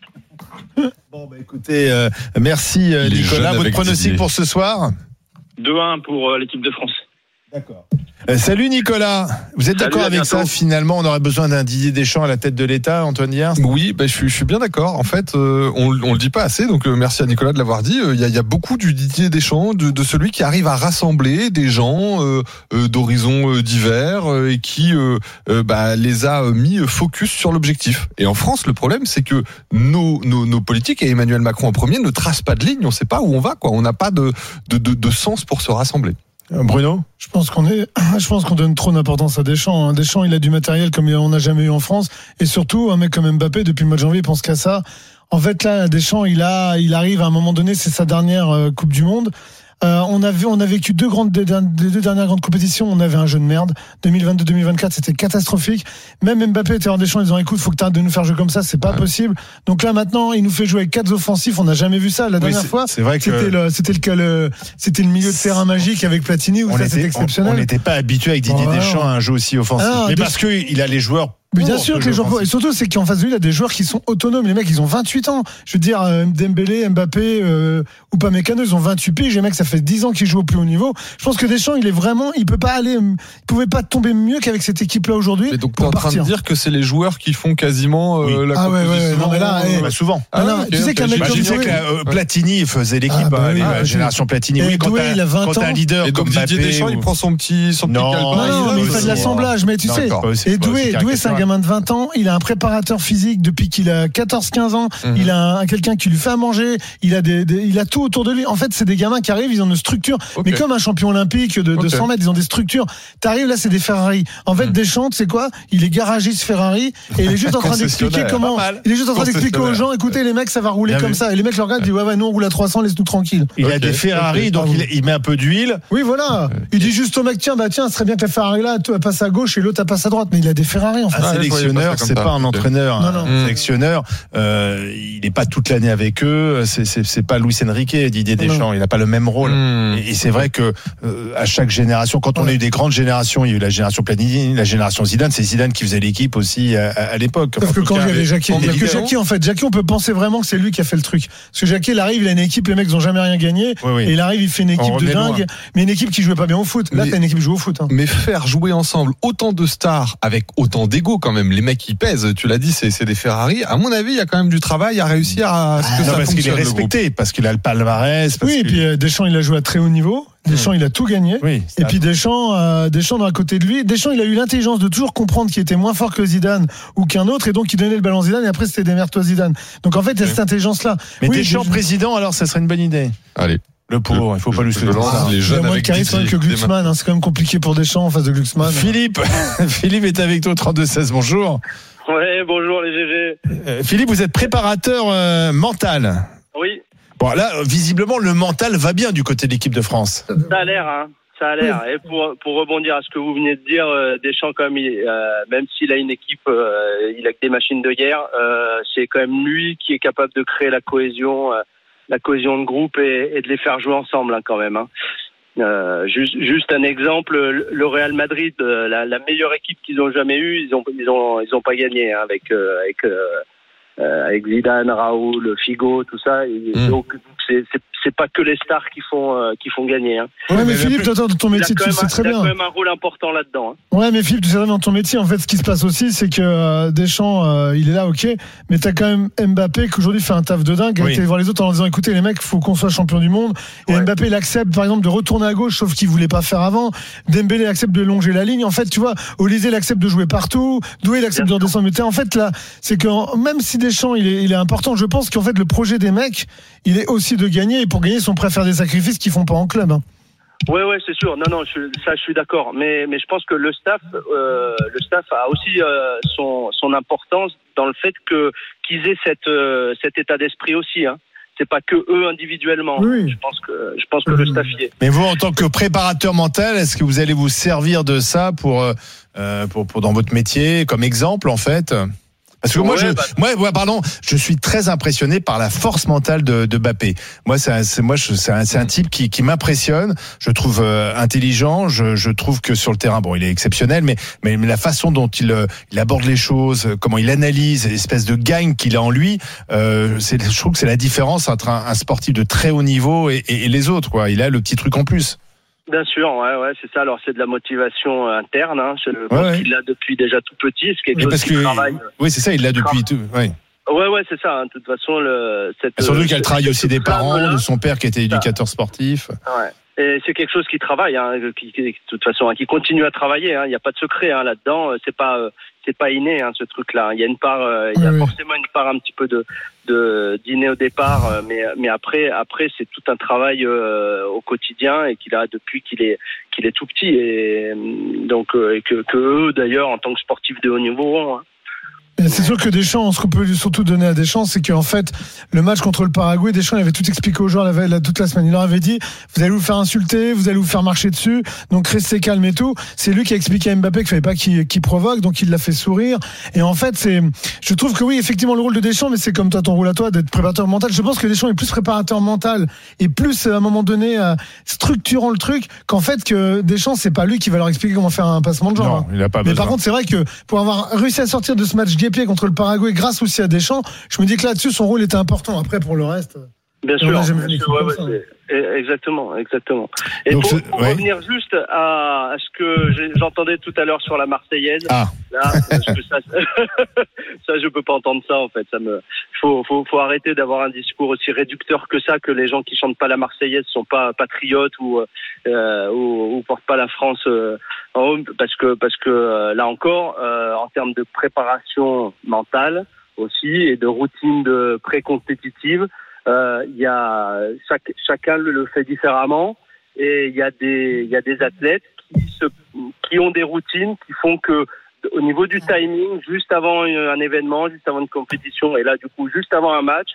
Bon, écoutez, merci Nicolas. Votre pronostic pour ce soir? 2-1 pour l'équipe de France. D'accord. Salut Nicolas. Vous êtes d'accord avec ça? Finalement, on aurait besoin d'un Didier Deschamps à la tête de l'État, Antoine Diers? Oui, je suis bien d'accord. En fait, on le dit pas assez, donc merci à Nicolas de l'avoir dit. Il y a beaucoup du Didier Deschamps, de celui qui arrive à rassembler des gens d'horizons divers et qui les a mis focus sur l'objectif. Et en France, le problème, c'est que nos politiques, et Emmanuel Macron en premier, ne tracent pas de ligne. On sait pas où on va, quoi. On n'a pas de sens pour se rassembler. Bruno? Je pense qu'on donne trop d'importance à Deschamps. Deschamps, il a du matériel comme on n'a jamais eu en France. Et surtout, un mec comme Mbappé, depuis le mois de janvier, il pense qu'à ça. En fait, là, Deschamps, il arrive à un moment donné, c'est sa dernière Coupe du Monde. On a vécu les deux dernières grandes compétitions. On avait un jeu de merde. 2022-2024, c'était catastrophique. Même Mbappé était en Deschamps, en disant écoute, faut que t'arrêtes de nous faire jouer comme ça, c'est pas possible. Donc là, maintenant, il nous fait jouer avec 4 offensifs. On n'a jamais vu ça. La dernière fois, c'est vrai que c'était le milieu de terrain magique avec Platini où c'était exceptionnel. On n'était pas habitué avec Didier Deschamps à un jeu aussi offensif. Mais parce que il a les joueurs Mais bien sûr que les joueurs, et surtout c'est qu'en face de lui il a des joueurs qui sont autonomes. Les mecs ils ont 28 ans. Je veux dire Dembélé, Mbappé ou pas Mécano, ils ont 28 piges. Les mecs ça fait 10 ans qu'ils jouent au plus haut niveau. Je pense que Deschamps il pouvait pas tomber mieux qu'avec cette équipe là aujourd'hui. Mais donc t'es en train de dire que c'est les joueurs qui font quasiment la composition. Ouais. Non, mais là, souvent. Tu sais qu'un mec comme Platini faisait l'équipe, la génération Platini. Oui, quand t'as un leader et donc Didier Deschamps il prend son petit calepin. Non, mais il fait de l'assemblage. Mais tu sais, et Doué c'est un gamin de 20 ans, il a un préparateur physique depuis qu'il a 14-15 ans, il a quelqu'un qui lui fait à manger, il a tout autour de lui. En fait, c'est des gamins qui arrivent, ils ont une structure, mais comme un champion olympique de 100 mètres, ils ont des structures. T'arrives là, c'est des Ferrari. En fait, Deschamps, c'est quoi? Il est garagiste Ferrari et il est juste en train d'expliquer comment. Il est juste en train d'expliquer aux gens, écoutez les mecs, ça va rouler comme ça. Et les mecs le regardent, disent ouais, nous on roule à 300, laisse-nous tranquille. Il a des Ferrari, donc il met un peu d'huile. Oui, voilà. Il dit juste au mec, tiens, ce serait bien que la Ferrari là, elle passe à gauche et l'autre elle passe à droite. Mais il a des Ferrari en fait. Un sélectionneur, c'est pas un entraîneur. Un sélectionneur, il n'est pas toute l'année avec eux. C'est pas Luis Enrique, Didier Deschamps. Il n'a pas le même rôle. Et c'est vrai que à chaque génération, quand on a eu des grandes générations, il y a eu la génération Platini, la génération Zidane. C'est Zidane qui faisait l'équipe aussi à l'époque. Sauf que quand il y avait Jackie, Jackie, on peut penser vraiment que c'est lui qui a fait le truc. Parce que Jackie, il arrive, il a une équipe, les mecs n'ont jamais rien gagné. Et il arrive, il fait une équipe de dingue, mais une équipe qui jouait pas bien au foot. Là, t'as une équipe qui joue au foot. Mais faire jouer ensemble autant de stars avec autant d'ego quand même, les mecs qui pèsent, tu l'as dit, c'est des Ferrari. À mon avis, il y a quand même du travail à réussir à ce que ça fonctionne. Parce qu'il est respecté, parce qu'il a le palmarès. Oui, et puis Deschamps, il a joué à très haut niveau. Deschamps, il a tout gagné. Et puis Deschamps, d'un côté de lui, Deschamps, il a eu l'intelligence de toujours comprendre qu'il était moins fort que Zidane ou qu'un autre, et donc il donnait le ballon à Zidane, et après c'était démerde-toi Zidane. Donc en fait, il y a cette intelligence-là. Mais Deschamps président, alors ça serait une bonne idée. Allez. Le pauvre, il faut pas lui souhaiter ça. Les jeunes il y a moins de charisme que Glucksmann, c'est quand même compliqué pour Deschamps en face de Glucksmann. Philippe est avec toi au 32-16, bonjour. Ouais, bonjour les GG. Philippe, vous êtes préparateur mental. Oui. Bon, là, visiblement, le mental va bien du côté de l'équipe de France. Ça a l'air, hein. Ça a l'air. Et pour rebondir à ce que vous venez de dire, Deschamps, quand même, même s'il a une équipe, il a que des machines de guerre, c'est quand même lui qui est capable de créer la cohésion de groupe et de les faire jouer ensemble, hein, quand même. Hein. Juste un exemple, le Real Madrid, la meilleure équipe qu'ils ont jamais eue, ils ont pas gagné, hein, avec Zidane, Raoul, Figo, tout ça. Donc c'est pas que les stars qui font gagner. Hein. Ouais, mais Philippe, dans ton métier, tu sais très bien. Il a quand même un rôle important là-dedans. Hein. Ouais, mais Philippe, tu sais dans ton métier, en fait, ce qui se passe aussi, c'est que Deschamps, il est là, ok, mais t'as quand même Mbappé qui aujourd'hui fait un taf de dingue. Il a été voir les autres en leur disant, écoutez, les mecs, faut qu'on soit champion du monde. Et Mbappé, il accepte, par exemple, de retourner à gauche, sauf qu'il voulait pas faire avant. Dembélé accepte de longer la ligne. En fait, tu vois, Olysée, il accepte de jouer partout. Doué, il accepte de redescendre. Mais en fait, là, c'est que même si Deschamps, il est important, je pense qu'en fait, le projet des mecs, il est aussi de gagner. Et pour gagner, ils sont prêts à faire des sacrifices qu'ils font pas en club. Hein. Ouais, c'est sûr. Non, je suis d'accord. Mais je pense que le staff a aussi son importance dans le fait qu'ils aient cet état d'esprit aussi. Hein. C'est pas que eux individuellement. Oui. Je pense que le staff y est. Mais vous, en tant que préparateur mental, est-ce que vous allez vous servir de ça pour dans votre métier comme exemple en fait? Parce que je suis très impressionné par la force mentale de Mbappé. Moi, c'est un type qui m'impressionne. Je trouve intelligent. Je trouve que sur le terrain, bon, il est exceptionnel, mais la façon dont il aborde les choses, comment il analyse, l'espèce de gagne qu'il a en lui, je trouve que c'est la différence entre un sportif de très haut niveau et les autres, quoi. Il a le petit truc en plus. Bien sûr, ouais, c'est ça. Alors c'est de la motivation interne. Hein. Je pense qu'il l'a depuis déjà tout petit. C'est quelque chose qui travaille. Oui, c'est ça. Il l'a depuis tout. Ouais. Ouais, c'est ça. Hein. De toute façon, surtout qu'il y a le travail aussi des parents, de son père qui était éducateur sportif. Ouais. Et c'est quelque chose qui travaille, hein, qui de toute façon, hein, qui continue à travailler. Hein. Il n'y a pas de secret hein, là-dedans. C'est pas inné hein, ce truc-là. Il y a une part, il y a forcément une part un petit peu d'inné au départ, mais après c'est tout un travail au quotidien et qu'il a depuis qu'il est tout petit et donc et que eux d'ailleurs en tant que sportifs de haut niveau. Hein. C'est sûr que Deschamps, ce qu'on peut surtout donner à Deschamps, c'est qu'en fait, le match contre le Paraguay, Deschamps il avait tout expliqué aux joueurs toute la semaine. Il leur avait dit, vous allez vous faire insulter, vous allez vous faire marcher dessus, donc restez calme et tout. C'est lui qui a expliqué à Mbappé qu'il fallait pas qu'il provoque, donc il l'a fait sourire. Et en fait, je trouve que oui, effectivement, le rôle de Deschamps, mais c'est comme toi, ton rôle à toi, d'être préparateur mental. Je pense que Deschamps est plus préparateur mental et plus, à un moment donné, structurant le truc, qu'en fait, que Deschamps, c'est pas lui qui va leur expliquer comment faire un passement de jambes. Non, il a pas mais besoin. par contre, c'est vrai que pour avoir réussi à sortir de ce match guépier contre le Paraguay grâce aussi à Deschamps, je me dis que là-dessus son rôle était important. Après pour le reste, bien sûr, exactement. Et donc, pour revenir juste à ce que j'entendais tout à l'heure sur la Marseillaise, là, parce que ça je peux pas entendre ça en fait. Faut arrêter d'avoir un discours aussi réducteur que ça, que les gens qui chantent pas la Marseillaise sont pas patriotes ou portent pas la France en haut, parce que là encore, en termes de préparation mentale aussi et de routine de pré-compétitive, chacun le fait différemment, et il y a des athlètes qui ont des routines qui font que au niveau du timing, juste avant un événement, juste avant une compétition, et là du coup juste avant un match,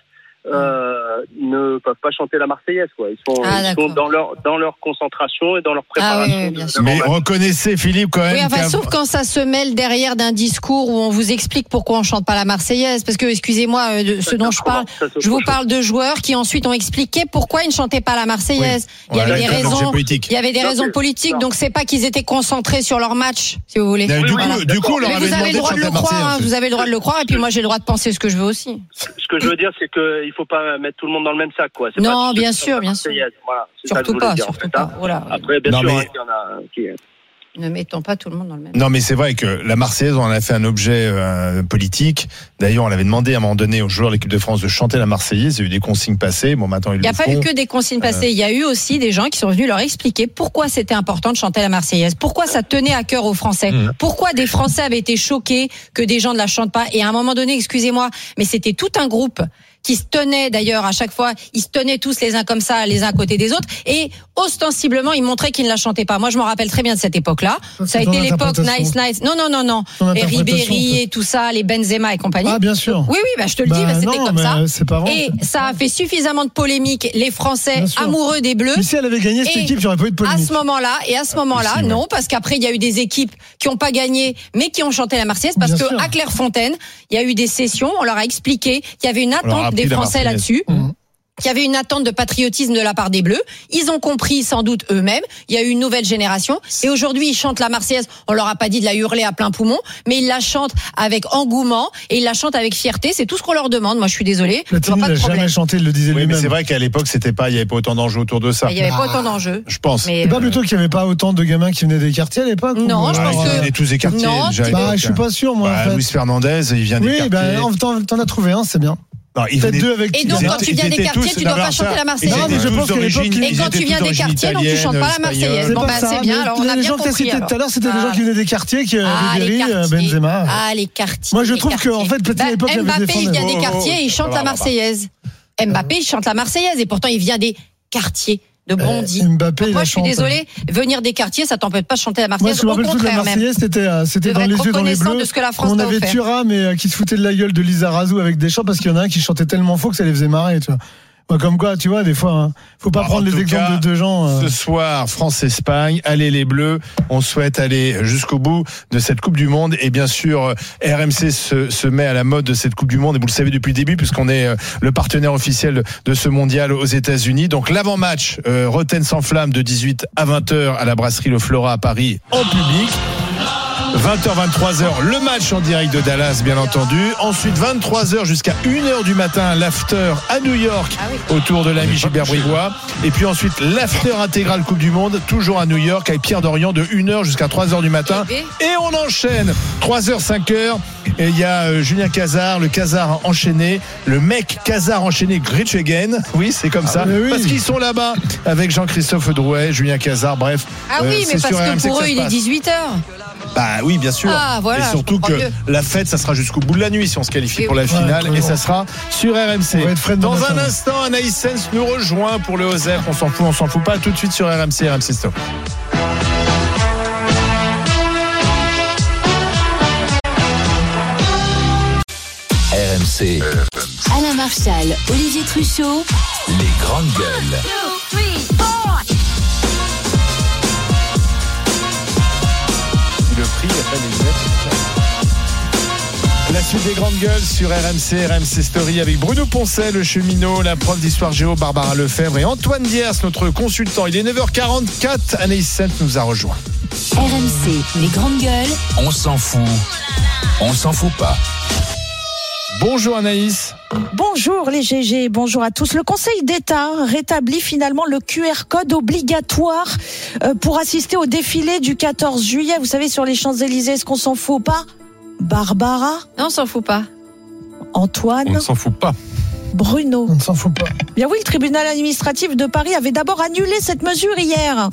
ne peuvent pas chanter la Marseillaise, quoi. Ils sont dans leur concentration et dans leur préparation. Ah oui, bien sûr. Mais reconnaissez, Philippe, quand même. Oui, sauf quand ça se mêle derrière d'un discours où on vous explique pourquoi on chante pas la Marseillaise. Parce que, excusez-moi, ce dont je parle, je vous parle de joueurs qui ensuite ont expliqué pourquoi ils ne chantaient pas la Marseillaise. Oui. Il y avait des raisons politiques, donc c'est pas qu'ils étaient concentrés sur leur match, si vous voulez. Du coup, on leur avait demandé de chanter la Marseillaise. Vous avez le droit de le croire, et puis moi j'ai le droit de penser ce que je veux aussi. Ce que je veux dire, c'est que il faut pas mettre tout le monde dans le même sac, quoi. Non, bien sûr. Voilà, surtout pas. Voilà. Après, bien sûr, il y en a qui... Ne mettons pas tout le monde dans le même. Non, mais c'est vrai que la Marseillaise, on en a fait un objet politique. D'ailleurs, on avait demandé à un moment donné aux joueurs de l'équipe de France de chanter la Marseillaise. Il y a eu des consignes passées. Bon, maintenant, il n'y a pas eu que des consignes passées. Il y a eu aussi des gens qui sont venus leur expliquer pourquoi c'était important de chanter la Marseillaise, pourquoi ça tenait à cœur aux Français, pourquoi des Français avaient été choqués que des gens ne la chantent pas. Et à un moment donné, excusez-moi, mais c'était tout un groupe qui se tenaient d'ailleurs à chaque fois, ils se tenaient tous les uns comme ça, les uns à côté des autres, et ostensiblement ils montraient qu'ils ne la chantaient pas. Moi je me rappelle très bien de cette époque-là. Ça a été l'époque Nice. Non. Et Ribéry et tout ça, les Benzema et compagnie. Ah bien sûr. Oui, je te le dis, c'était comme ça. C'est pas vrai. Et ça a fait suffisamment de polémique. Les Français amoureux des Bleus. Mais si elle avait gagné cette équipe, il n'y aurait pas eu de polémique. À ce moment-là, non, parce qu'après il y a eu des équipes qui n'ont pas gagné, mais qui ont chanté la Marseillaise, parce que à Clairefontaine, il y a eu des sessions, on leur a expliqué qu'il y avait une attente des Français là-dessus. qu'il y avait une attente de patriotisme de la part des Bleus. Ils ont compris sans doute eux-mêmes. Il y a eu une nouvelle génération. Et aujourd'hui, ils chantent la Marseillaise. On leur a pas dit de la hurler à plein poumon, mais ils la chantent avec engouement et ils la chantent avec fierté. C'est tout ce qu'on leur demande. Moi, je suis désolée. Platini n'a jamais chanté, il le disait lui-même. Mais c'est vrai qu'à l'époque, il n'y avait pas autant d'enjeux autour de ça. Il n'y avait pas autant d'enjeux. Je pense. C'est pas plutôt qu'il n'y avait pas autant de gamins qui venaient des quartiers à l'époque? Non, je pense que. Ils venaient tous des quartiers. Non, je suis pas sûr, moi. En fait. Luis Fernandez, il vient des quartiers. Oui, t'en as trouvé un, c'est bien. Non, peut-être deux avec. Et donc, quand tu viens des quartiers, tu dois pas chanter la Marseillaise. Non, mais je pense qu'à l'époque. Et quand tu viens des quartiers, donc tu chantes pas la Marseillaise. Bon, bah, c'est bien. Alors, on a bien compris. Les gens que t'as cités tout à l'heure, c'était des gens qui venaient des quartiers, qui Ribéry, Benzema. Ah, les quartiers. Moi, je trouve qu'en fait, peut-être à l'époque, il y avait des Mbappé, il vient des quartiers et il chante la Marseillaise. Mbappé, il chante la Marseillaise et pourtant, il vient des quartiers de Bondy. Mbappé, moi, je suis désolée, venir des quartiers, ça t'empêche pas de chanter la Marseillaise. Moi, je me rappelle tout de la Marseillaise, c'était dans les yeux, dans les bleus. De ce que la France on avait Thuram qui se foutait de la gueule de Lisa Razou avec Deschamps parce qu'il y en a un qui chantait tellement faux que ça les faisait marrer, tu vois. Comme quoi, tu vois, des fois, faut pas prendre les exemples de gens. Ce soir, France-Espagne, allez les Bleus. On souhaite aller jusqu'au bout de cette Coupe du Monde. Et bien sûr, RMC se met à la mode de cette Coupe du Monde. Et vous le savez depuis le début, puisqu'on est le partenaire officiel de ce mondial aux États-Unis. Donc l'avant-match, Rotten sans flamme de 18 à 20h à la brasserie Le Flora à Paris en public. 20h, 23h, le match en direct de Dallas, bien entendu. Ensuite, 23h jusqu'à 1h du matin, l'after à New York, autour de l'ami Gilbert Bribois. Et puis ensuite, l'after intégral Coupe du Monde, toujours à New York, avec Pierre Dorian, de 1h jusqu'à 3h du matin. Et on enchaîne, 3h, 5h. Et il y a Julien Cazard, le Cazard enchaîné, le mec Cazard enchaîné, Gritch Again. Oui, c'est comme ça. Oui. Parce qu'ils sont là-bas, avec Jean-Christophe Drouet, Julien Cazard, bref. Ah oui, mais parce que pour eux, il est 18h. Bah oui, bien sûr. Ah, voilà, et surtout que la fête, ça sera jusqu'au bout de la nuit si on se qualifie pour la finale. Et ça sera sur RMC. Dans un instant, Anaïs Sens nous rejoint pour le OSEF. On s'en fout pas. Tout de suite sur RMC Stop. RMC. Alain Marchal, Olivier Truchot. Les grandes gueules. 2, 3, 4. Le prix, il n'y a pas des lunettes. La suite des grandes gueules sur RMC Story avec Bruno Poncet, le cheminot, la prof d'histoire géo Barbara Lefebvre et Antoine Diers, notre consultant. Il est 9h44, Anaïs Saint nous a rejoint. RMC, les grandes gueules. On s'en fout pas. Bonjour Anaïs. Bonjour les GG, bonjour à tous. Le Conseil d'État rétablit finalement le QR code obligatoire pour assister au défilé du 14 juillet. Vous savez, sur les Champs-Élysées, est-ce qu'on s'en fout pas ? Barbara ? Non, on s'en fout pas. Antoine ? On ne s'en fout pas. Bruno ? On ne s'en fout pas. Bien oui, le tribunal administratif de Paris avait d'abord annulé cette mesure hier.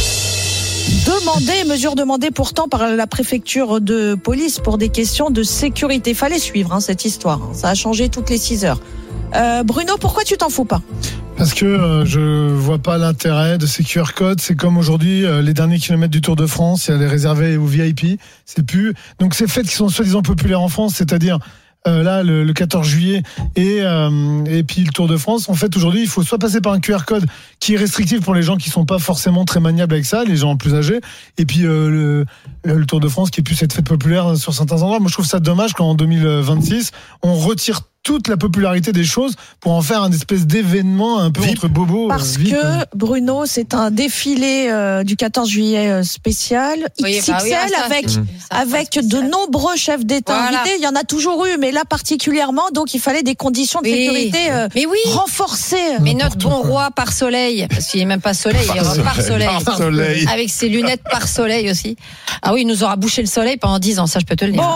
Mesure demandée pourtant par la préfecture de police pour des questions de sécurité. Fallait suivre cette histoire. Ça a changé toutes les 6 heures. Bruno, pourquoi tu t'en fous pas ? Parce que je vois pas l'intérêt de ces QR codes. C'est comme aujourd'hui les derniers kilomètres du Tour de France, il y a les réservés aux VIP. C'est plus. Donc ces fêtes qui sont soi-disant populaires en France, c'est-à-dire là le 14 juillet et puis le Tour de France. En fait, aujourd'hui, il faut soit passer par un QR code qui est restrictif pour les gens qui sont pas forcément très maniables avec ça, les gens plus âgés, et puis le Tour de France qui est plus cette fête populaire sur certains endroits. Moi, je trouve ça dommage qu'en 2026, on retire toute la popularité des choses pour en faire un espèce d'événement un peu entre bobos. Parce que, Bruno, c'est un défilé du 14 juillet spécial, XXL, avec de nombreux chefs d'État invités. Il y en a toujours eu, mais là particulièrement, donc il fallait des conditions de sécurité renforcées. Mais notre bon roi par soleil, parce qu'il n'est même pas soleil, il est par soleil. Avec ses lunettes par soleil aussi. Ah oui, il nous aura bouché le soleil pendant 10 ans, ça je peux te le dire.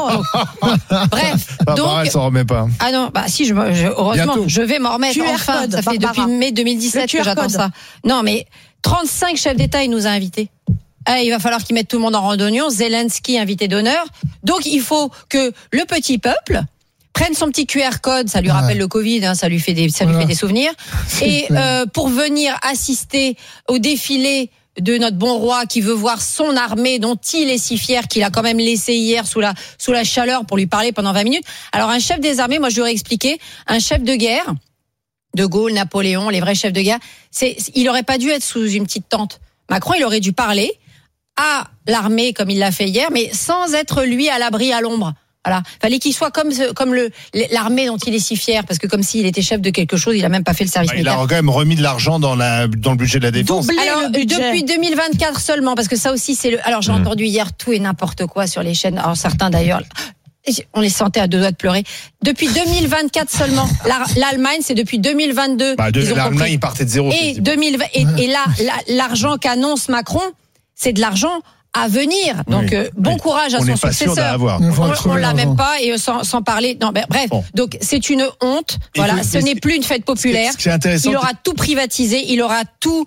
Bref. Donc, elle s'en remet pas. Ah non, bah si, heureusement, bientôt. Je vais m'en remettre enfin. Ça fait depuis mai 2017 que j'attends ça. Non, mais 35 chefs d'État, il nous a invités. Il va falloir qu'ils mettent tout le monde en randonnion. Zelensky, invité d'honneur. Donc, il faut que le petit peuple prenne son petit QR code. Ça lui rappelle le Covid, ça lui fait des souvenirs. Et pour venir assister au défilé de notre bon roi qui veut voir son armée dont il est si fier qu'il a quand même laissé hier sous la chaleur pour lui parler pendant 20 minutes. Alors un chef des armées, moi je lui aurais expliqué, un chef de guerre, De Gaulle, Napoléon, les vrais chefs de guerre, il aurait pas dû être sous une petite tente. Macron, il aurait dû parler à l'armée comme il l'a fait hier, mais sans être lui à l'abri à l'ombre. Voilà, fallait qu'il soit comme l'armée dont il est si fier, parce que comme s'il était chef de quelque chose, il a même pas fait le service militaire. Il a quand même remis de l'argent dans le budget de la défense. Alors depuis 2024 seulement, parce que ça aussi c'est Alors j'ai entendu hier tout et n'importe quoi sur les chaînes. Alors certains d'ailleurs, on les sentait à 2 doigts de pleurer. Depuis 2024 seulement. L'Allemagne, c'est depuis 2022. L'Allemagne, il partait de zéro. Et là, l'argent qu'annonce Macron, c'est de l'argent à venir. Donc bon courage à son successeur. On l'a même pas, et sans parler. Non, bref. Bon. Donc c'est une honte. Voilà, ce n'est plus une fête populaire. Il aura tout privatisé, il aura tout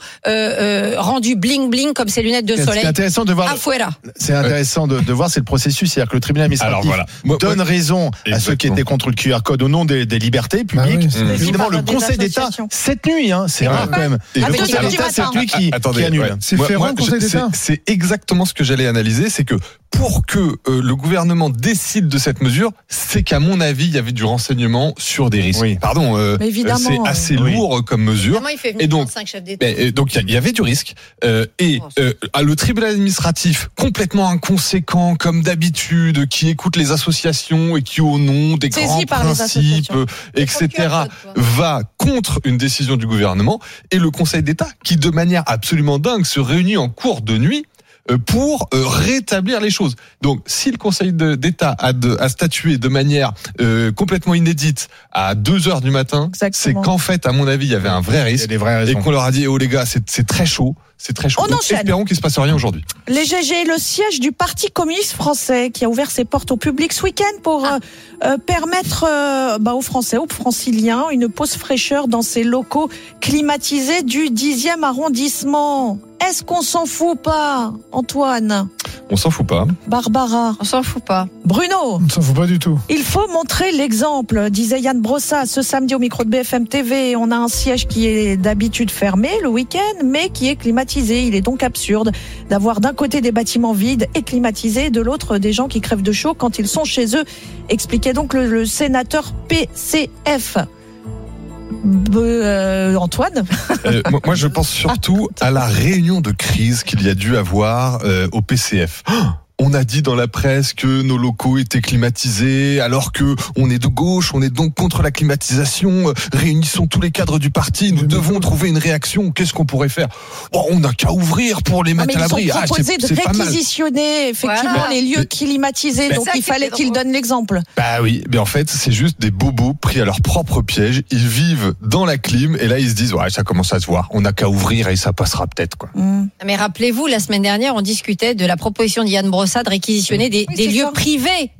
rendu bling bling comme ses lunettes de soleil. C'est intéressant de voir. C'est intéressant de voir, c'est le processus, c'est-à-dire que le tribunal administratif donne raison à ceux qui étaient contre le QR code au nom des libertés publiques. Évidemment, le Conseil d'État cette nuit, c'est rare quand même. Le Conseil d'État cette nuit qui annule. C'est ferrant, le Conseil d'État. C'est exactement ce que j'allais analyser, c'est que pour que le gouvernement décide de cette mesure, c'est qu'à mon avis, il y avait du renseignement sur des risques. Oui. Pardon, c'est assez lourd comme mesure. Il fait venir 35 chefs d'État. Donc il y avait du risque. Le tribunal administratif, complètement inconséquent comme d'habitude, qui écoute les associations et qui au nom des grands principes, etc., va contre une décision du gouvernement, et le Conseil d'État, qui de manière absolument dingue se réunit en cours de nuit pour rétablir les choses. Donc, si le Conseil d'État a statué de manière complètement inédite à 2h du matin, c'est qu'en fait, à mon avis, il y avait un vrai risque, et qu'on leur a dit, les gars, c'est très chaud. C'est très chaud. Donc, espérons qu'il ne se passe rien aujourd'hui. Les GG, le siège du Parti communiste français qui a ouvert ses portes au public ce week-end pour permettre aux Français, aux Franciliens, une pause fraîcheur dans ses locaux climatisés du 10e arrondissement. Est-ce qu'on s'en fout pas, Antoine? On s'en fout pas. Barbara? On s'en fout pas. Bruno? On ne s'en fout pas du tout. Il faut montrer l'exemple, disait Yann Brossa ce samedi au micro de BFM TV. On a un siège qui est d'habitude fermé le week-end, mais qui est climatisé. Il est donc absurde d'avoir d'un côté des bâtiments vides et climatisés, de l'autre des gens qui crèvent de chaud quand ils sont chez eux. Expliquait donc le sénateur PCF. Antoine? Moi, je pense surtout à la réunion de crise qu'il y a dû avoir au PCF. On a dit dans la presse que nos locaux étaient climatisés, alors que on est de gauche, on est donc contre la climatisation. Réunissons tous les cadres du parti, nous devons trouver une réaction. Qu'est-ce qu'on pourrait faire? On n'a qu'à ouvrir pour les mettre à l'abri. Ils ont proposé de réquisitionner effectivement les lieux climatisés, donc il fallait qu'ils donnent l'exemple. Bah oui, mais en fait, c'est juste des bobos pris à leur propre piège. Ils vivent dans la clim et là ils se disent ouais, ça commence à se voir. On n'a qu'à ouvrir et ça passera peut-être quoi. Mais rappelez-vous, la semaine dernière, on discutait de la proposition d'Yann Brossa de réquisitionner des lieux privés.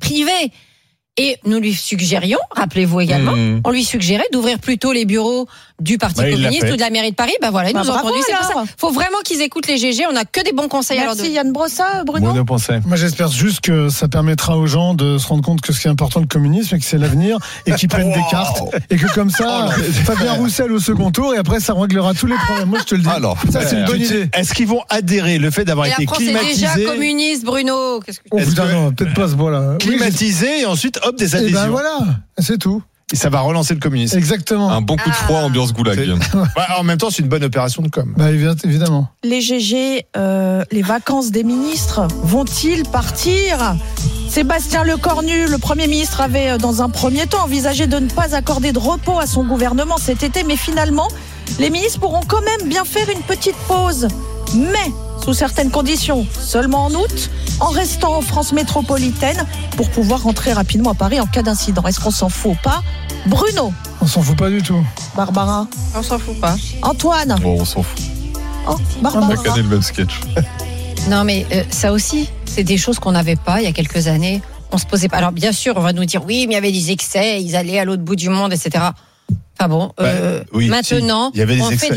Et nous lui suggérions, rappelez-vous également, on lui suggérait d'ouvrir plutôt les bureaux du Parti communiste ou de la mairie de Paris. Bah voilà, ils nous ont entendu. C'est pour ça. Faut vraiment qu'ils écoutent les GG. On n'a que des bons conseils à leur donner. Merci Yann Brossa, Bruno. Moi j'espère juste que ça permettra aux gens de se rendre compte que ce qui est important le communisme et que c'est l'avenir et qu'ils prennent des cartes et que comme ça, Fabien Roussel au second tour et après ça réglera tous les problèmes. Moi je te le dis. Alors, ça c'est une bonne idée. Est-ce qu'ils vont adhérer le fait d'avoir été climatisé? C'est déjà communiste, Bruno. Non, peut-être pas ce bois-là. Climatisé et ensuite hop des adhésions. Et ben voilà, c'est tout. Et ça va relancer le communisme. Exactement. Un bon coup de froid, ambiance goulag. En même temps, c'est une bonne opération de com. Bah, évidemment. Les GG, les vacances des ministres, vont-ils partir? Sébastien Lecornu, le Premier ministre, avait dans un premier temps envisagé de ne pas accorder de repos à son gouvernement cet été, mais finalement, les ministres pourront quand même bien faire une petite pause. Mais sous certaines conditions, seulement en août, en restant en France métropolitaine pour pouvoir rentrer rapidement à Paris en cas d'incident. Est-ce qu'on s'en fout ou pas? Bruno? On s'en fout pas du tout. Barbara? On s'en fout pas. Antoine? Bon, on s'en fout. Oh, Barbara? On a gagné le même sketch. Non mais ça aussi, c'est des choses qu'on n'avait pas il y a quelques années. On se posait pas. Alors bien sûr, on va nous dire oui, mais il y avait des excès, ils allaient à l'autre bout du monde, etc. Ah bon, maintenant, on fait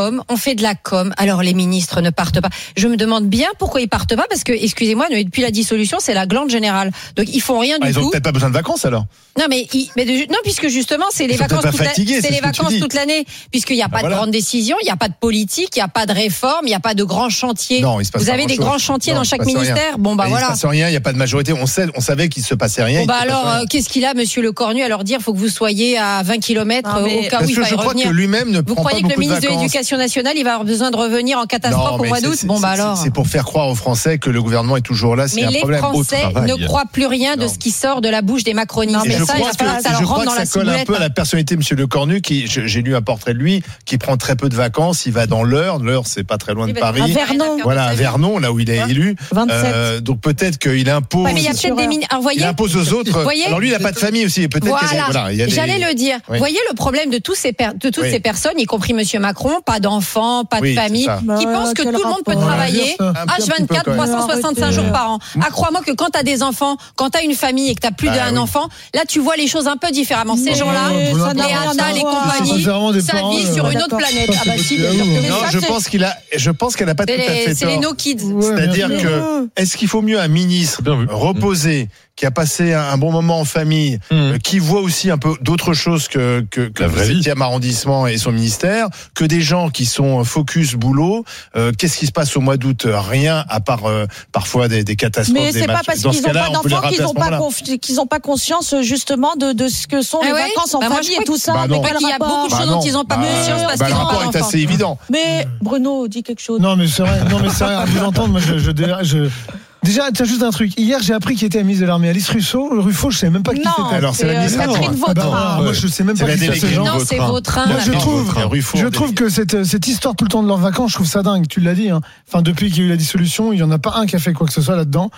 de la com, alors les ministres ne partent pas. Je me demande bien pourquoi ils partent pas, parce que, excusez-moi, depuis la dissolution, c'est la glande générale. Donc, ils font rien du tout. Ils ont peut-être pas besoin de vacances, alors. Non, non, puisque justement, c'est les vacances toute l'année, puisqu'il n'y a pas de grandes décisions, il n'y a pas de politique, il n'y a pas de réforme, il n'y a pas de grands chantiers. Non, il se passe Vous avez des grands chantiers dans chaque ministère. Bon, bah voilà. Il se passe rien, il n'y a pas de majorité. On savait qu'il se passait rien. Bon, bah alors, qu'est-ce qu'il a, monsieur Lecornu, à leur dire? Faut que vous soyez à 20 km au cas où il faille revenir. Que lui-même ne vous prend croyez pas que le ministre de l'Éducation nationale, il va avoir besoin de revenir en catastrophe au mois d'août? Bon, bah alors. C'est pour faire croire aux Français que le gouvernement est toujours là. Mais les Français ne croient plus rien de ce qui sort de la bouche des macronistes. Et ça, il va falloir que ça leur rentre dans la ciboulette. Je crois que ça colle un peu à la personnalité de M. Lecornu, qui, j'ai lu un portrait de lui, qui prend très peu de vacances. Il va dans l'Eure. L'Eure, c'est pas très loin de Paris. À Vernon. Voilà, à Vernon, là où il est élu. 27. Donc peut-être qu'il impose. Mais il y a peut-être des ministres. Il impose aux autres. Alors lui, il n'a pas de famille aussi. Peut-être. Voilà. J'allais le dire. Vous voyez le problème de toutes ces personnes, y compris Monsieur Macron, pas d'enfants, pas de famille, qui pensent que tout le monde peut travailler H24, 365 jours par an. Ah, crois-moi que quand t'as des enfants, quand t'as une famille et que t'as plus d'un enfant, là tu vois les choses un peu différemment. Ces gens-là, les Anna, les compagnies, ça vit sur une autre planète. Ah bah si. Non, je pense qu'elle n'a pas tout à fait tort. C'est les no kids. C'est-à-dire que, est-ce qu'il faut mieux un ministre reposé, qui a passé un bon moment en famille, qui voit aussi un peu d'autres choses que le 7e arrondissement et son ministère, que des gens qui sont focus boulot? Qu'est-ce qui se passe au mois d'août? Rien, à part parfois des catastrophes. Mais c'est pas parce qu'ils n'ont pas d'enfants qu'ils n'ont pas conscience justement de ce que sont les vacances en famille et tout ça. Mais il y a beaucoup de choses dont ils n'ont pas conscience parce qu'ils n'ont pas d'enfants. Le rapport est assez évident. Mais Bruno, dis quelque chose. Non mais c'est vrai, à vous entendre, moi Déjà, tiens, juste un truc. Hier, j'ai appris qu'il était ministre de l'armée. Alice Ruffo, je savais même pas qui c'était. Alors, c'est la ministre. Catherine Vautrin. Moi, je sais même pas qui c'est ces gens. Non, c'est Vautrin. Moi, je trouve que cette histoire tout le temps de leurs vacances, je trouve ça dingue. Tu l'as dit, hein. Enfin, depuis qu'il y a eu la dissolution, il y en a pas un qui a fait quoi que ce soit là-dedans.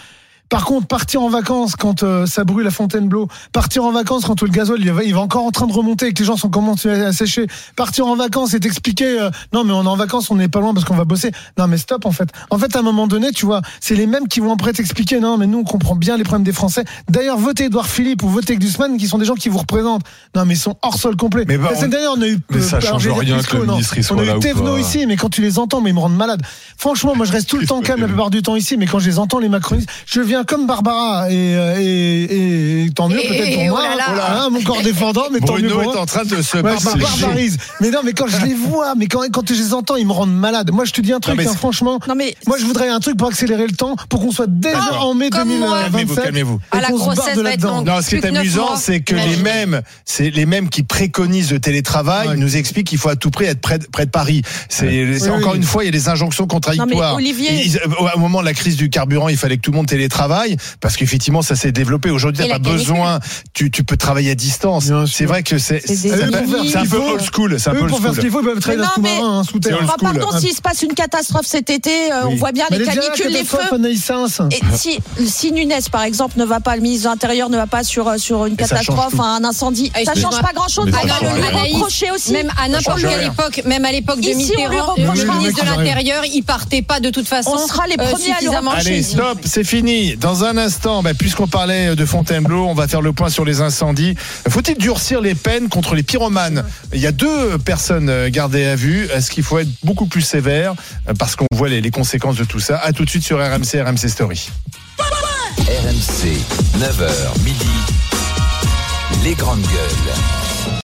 Par contre, partir en vacances quand ça brûle à Fontainebleau, partir en vacances quand le gazole il va encore en train de remonter et que les gens sont commencés à sécher, partir en vacances et t'expliquer non mais on est en vacances, on n'est pas loin parce qu'on va bosser. Non mais stop en fait. En fait à un moment donné, tu vois, c'est les mêmes qui vont après t'expliquer non mais nous on comprend bien les problèmes des Français. D'ailleurs, votez Édouard Philippe ou votez Glusman qui sont des gens qui vous représentent. Non mais ils sont hors sol complet. Mais la semaine dernière on a eu mais ça change rien que le ministre soit là ou pas. On a eu Thévenot ici, mais quand tu les entends, mais ils me rendent malade. Franchement, moi je reste tout le temps calme la plupart du temps ici, mais quand je les entends les macronistes, je viens comme Barbara et tant mieux peut-être pour moi, mon corps défendant, mais tant mieux pour moi. Bruno est en train de se barbarise. Mais non, mais quand je les vois, mais quand je les entends, ils me rendent malade. Moi, je te dis un truc, franchement. Non, mais moi, je voudrais un truc pour accélérer le temps, pour qu'on soit déjà en mai 2027. Calmez-vous. À la grossesse va être longue. Non, ce qui est amusant, c'est que les mêmes qui préconisent le télétravail nous expliquent qu'il faut à tout prix être près de Paris. C'est encore une fois, il y a des injonctions contradictoires. Olivier, au moment de la crise du carburant, il fallait que tout le monde télétravaille parce qu'effectivement ça s'est développé. Aujourd'hui, t'as pas besoin, tu peux travailler à distance. C'est vrai que c'est un peu old school. C'est un peu old school. Pour faire ce qu'il faut, ils peuvent travailler dans sous-marin, sous terre. Pardon, s'il se passe une catastrophe cet été, on voit bien les canicules, les feux. Et si Nunes, par exemple, ne va pas, le ministre de l'Intérieur ne va pas sur une catastrophe, un incendie, ça change pas grand-chose. Même à n'importe quelle époque, même à l'époque de Mitterrand, le ministre de l'Intérieur, il partait pas de toute façon. On sera les premiers à le reprocher. Allez, stop, c'est fini. Dans un instant, puisqu'on parlait de Fontainebleau, on va faire le point sur les incendies. Faut-il durcir les peines contre les pyromanes ? Il y a 2 personnes gardées à vue. Est-ce qu'il faut être beaucoup plus sévère ? Parce qu'on voit les conséquences de tout ça. À tout de suite sur RMC Story. RMC, 9h midi. Les grandes gueules.